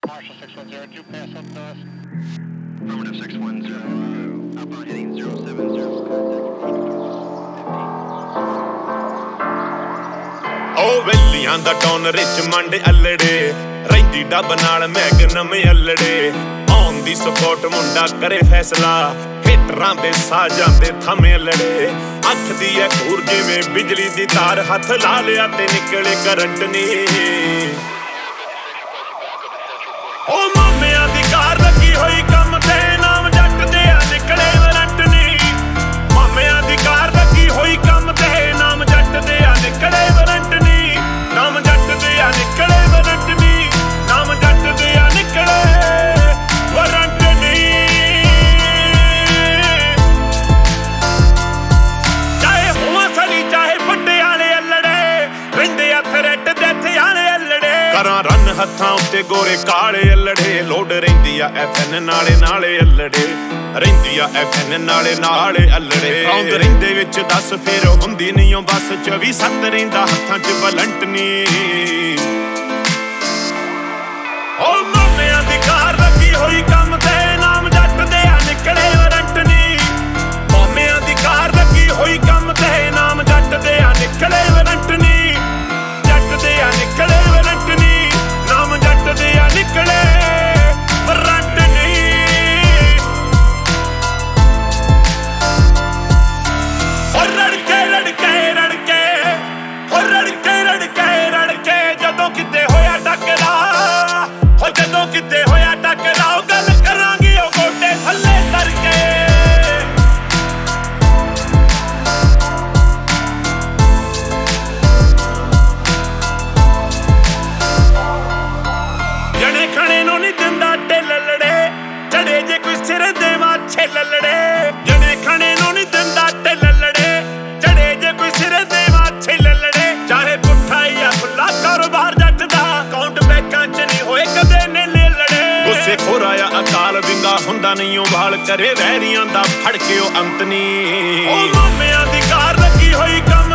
Marshall 610, did you pass up to us? Affirmative 610, outbound heading 070, ਉਹ ਵੇਲੀਆਂ ਦਾ tone Richmond ਅਲੜੇ ਰਹਿੰਦੀ ਡੱਬ ਨਾਲ ਮੈਗਨਮ ਅਲੜੇ ਆਨ ਦੀ support ਮੁੰਡਾ ਕਰੇ ਫੈਸਲਾ ਹੀਟਰਾਂ ਦੇ ਸਾਹ ਜਾਂਦੇ ਥਮੇ ਲੜੇ ਅੱਖ ਦੀ ਐ ਖੂਰ ਜਿਵੇਂ ਬਿਜਲੀ ਦੀ ਤਾਰ ਹੱਥ ਲਾ ਲਿਆ ਤੇ ਨਿਕਲੇ ਕਰੰਟ ਨੀ ਉਹ ਮਾਮਿਆਂ ਦੀ ਕਾਰ ਲੱਗੀ ਹੋਈ ਕੰਮ ਤੇ ਨਾਮ ਜੱਟ ਦੇ ਆ ਨਿਕਲੇ ਵਰੰਟ ਨੀ ਮਾਮਿਆਂ ਦੀ ਕਾਰ ਲੱਗੀ ਹੋਈ ਕੰਮ ਤੇ ਨਾਮ ਜੱਟ ਦੇ ਆ ਨਿਕਲੇ ਵਰੰਟ ਨੀ ਨਾਮ ਜੱਟ ਦੇ ਆ ਨਿਕਲੇ ਵਰੰਟ ਨੀ ਨਾਮ ਜੱਟ ਦੇ ਆ ਨਿਕਲੇ ਵਰੰਟ ਨੀ ਚਾਹੇ ਹੋਵਾਂ ਸਲੀ ਚਾਹੇ ਵੱਡੇ ਵਾਲੇ ਅਲੜੇ ਰਹਿੰਦੇ ਆ ਥਰੈਟ ਡੈਥ ਵਾਲੇ ਅਲੜੇ ਕਰਾਂ ਰਨ ਹੱਥਾਂ ਉੱਤੇ ਗੋਰੇ ਕਾਲੇ ਅਲੜੇ ਲੋਡ ਰਹਿੰਦੀ ਆ FN ਨਾਲੇ ਅਲੜੇ ਰਹਿੰਦੀ ਆ FN ਨਾਲੇ ਅਲੜੇ ਆਉਂਦ ਰਹਿੰਦੇ ਵਿੱਚ 10 ਫੇਰ ਹੁੰਦੀ ਨਹੀਂ ਓ ਬਸ 24/7 ਰਹਿੰਦਾ ਹੱਥਾਂ 'ਚ ਬਲੰਟ ਨੀ ਓ ਮਾਮਿਆਂ ਦੀ ਕਾਰ ਲੱਗੀ ਹੋਈ ਕੰਮ ਤੇ ਨਾਮ ਜੱਟ ਦੇ ਆ ਨਿਕਲੇ ਵਰੰਟ ਨੀ ਮਾਮਿਆਂ ਦੀ ਕਾਰ ਲੱਗੀ ਹੋਈ ਕੰਮ ਤੇ ਨਾਮ ਜੱਟ ਦੇ ਆ ਨਿਕਲੇ ਵਰੰਟ ਨੀ ਜੱਟ ਦੇ ਆ ਨਿਕਲੇ ਵਰੰਟ ਨੀ ਨਾਮ ਜੱਟ ਦੇ ਆ ਨਿਕਲੇ ਵਰੰਟ ਨੀ ਓ ਰੜਕੇ ਰੜਕੇ ਜਦੋਂ ਕਿਤੇ ਹੋਇਆ ਟੱਕਰਾ ਹੋ ਜਦੋਂ ਕਿਤੇ ਹੋਇਆ ਟੱਕਰਾ ਉਹ ਗੱਲ ਕਰਾਂਗੇ ਉਹ ਗੋਡੇ ਥੱਲੇ ਕਰਕੇ ਜਣੇ ਖਣੇ ਨੂੰ ਨਹੀਂ ਦਿੰਦਾ ਢਿੱਲ ਲੜੇ ਚੜੇ ਜੇ ਕੋਈ ਸਿਰ ਦੇ ਮਾਛੇ ਲੜੇ ਜਣੇ ਖਣੇ ਨੂੰ ਨਹੀਂ ਦਿੰਦਾ ਢਿੱਲ ਲੜੇ ਚੜੇ ਜੇ ਕੋਈ ਸਿਰ ਦੇ ਮਾਛੇ ਲੜੇ ਚਾਹੇ ਪੁੱਠਾ ਜਾਂ ਖੁੱਲਾ ਕਾਰੋਬਾਰ ਜੱਟ ਦਾ ਅਕਾਊਂਟ ਬੈਂਕਾਂ 'ਚ ਨਹੀਂ ਹੋਏ ਕਦੇ ਨੇਲੇ ਲੜੇ ਗੁੱਸੇ ਖੋਰਾ ਆ ਅਕਾਲ ਵਿੰਗਾ ਹੁੰਦਾ ਨਹੀਂ ਉਹ ਵਾਲ ਕਰੇ ਵੈਰੀਆਂ ਦਾ ਫੜ ਕੇ ਉਹ ਅੰਤ ਨਹੀਂ ਉਹ ਮਾਮਿਆਂ ਦੀ ਕਾਰ ਲੱਗੀ ਹੋਈ ਕੰਮ